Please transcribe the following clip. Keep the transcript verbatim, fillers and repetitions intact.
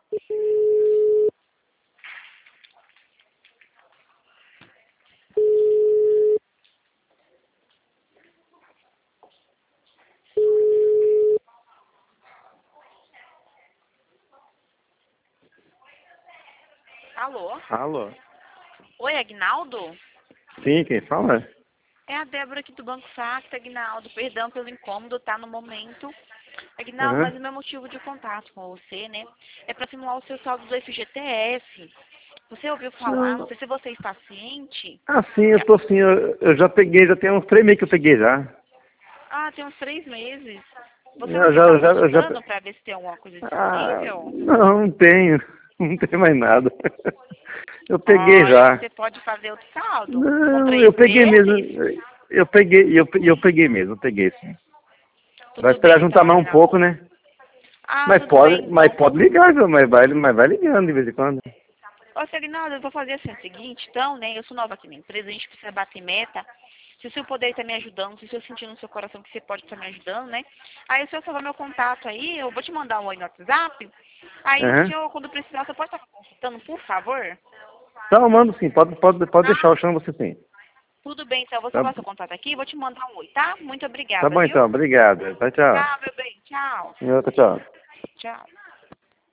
Alô? Alô? Oi, Aguinaldo? Sim, quem fala? É a Débora aqui do Banco Safra, Aguinaldo. Perdão pelo incômodo, tá no momento. Aguinaldo, Aham. mas o meu motivo de contato com você, né, é para simular o seu saldo do F G T S. Você ouviu falar? Não Não. sei se você está ciente. Ah, sim, eu que a- tô sim, eu, eu já peguei, já tem uns três meses que eu peguei já. Ah, tem uns três meses. Você não Eu já, está eu já, eu já... buscando para ver se tem alguma coisa Ah, disponível? não, não tenho. Não tem mais nada. Eu peguei Olha, já. você pode fazer outro saldo. Com Não, eu três peguei mesmo. meses? Eu peguei, eu, pe- eu peguei mesmo, eu peguei sim. Vai Tudo esperar bem, juntar então, mais um Aguinaldo. pouco, né? Ah, Mas tudo bem, pode, mas então. pode ligar, viu? Mas vai, mas vai ligando de vez em quando. Ô, Aguinaldo, eu vou fazer assim, o seguinte, então, né, eu sou nova aqui na empresa, a gente precisa bater meta. Se o senhor puder estar me ajudando, se o senhor sentir no seu coração que você pode estar me ajudando, né? Aí o senhor salvar meu contato aí, eu vou te mandar um oi no WhatsApp. Aí o Aham. senhor, quando precisar, você pode estar consultando, por favor? Tá, eu mando sim, pode, pode, pode Tá? deixar, eu chamo você sim. Tudo bem, então, eu vou Tá, salvar seu contato aqui e vou te mandar um oi, tá? Muito tá obrigada, bom viu? então, obrigado. Tchau, tchau. Tá, meu bem, tchau. Tchau, tchau. Tchau.